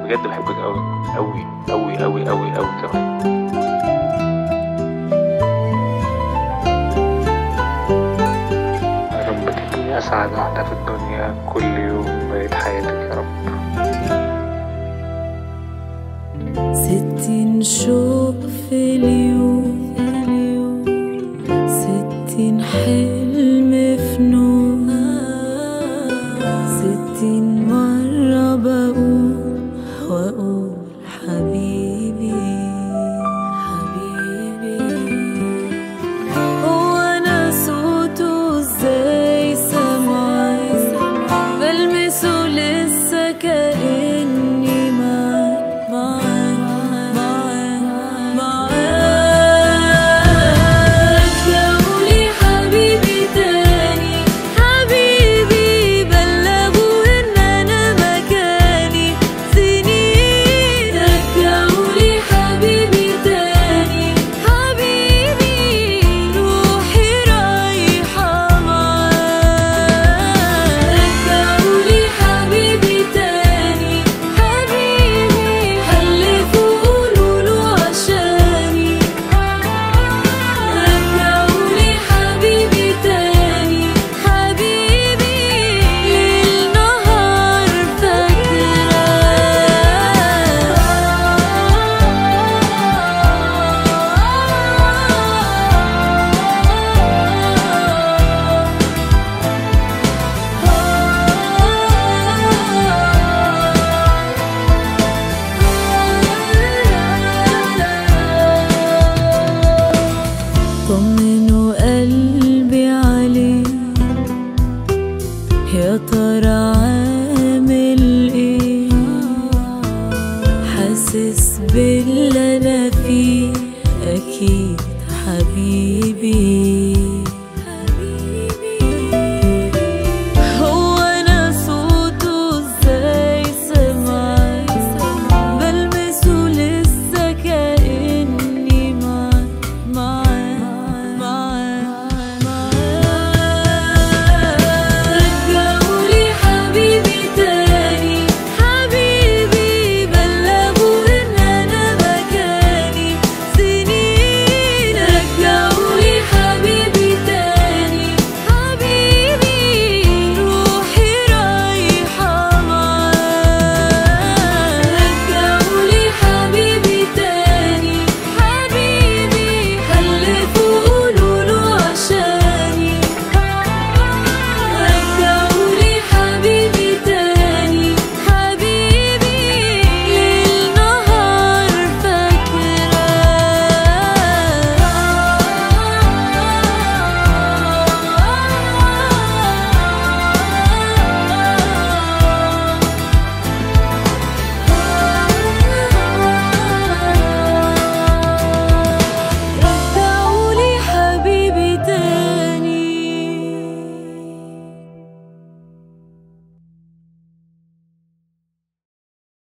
بجد بحبك قوي قوي قوي قوي قوي قوي كمان. يا رب تبقي اسعد واحدة في الدنيا كل يوم بقيت حياتك يا رب. 60 شوق في اليوم، 60 حلم في نوم، 60 مرة بقول وأقول حبيبي حبيبي. هو أنا صوته ازاي سامعاه، بلمسه لسه كأني معاه. طمنوا قلبي عليه، يا ترى عامل ايه، حاسس باللي انا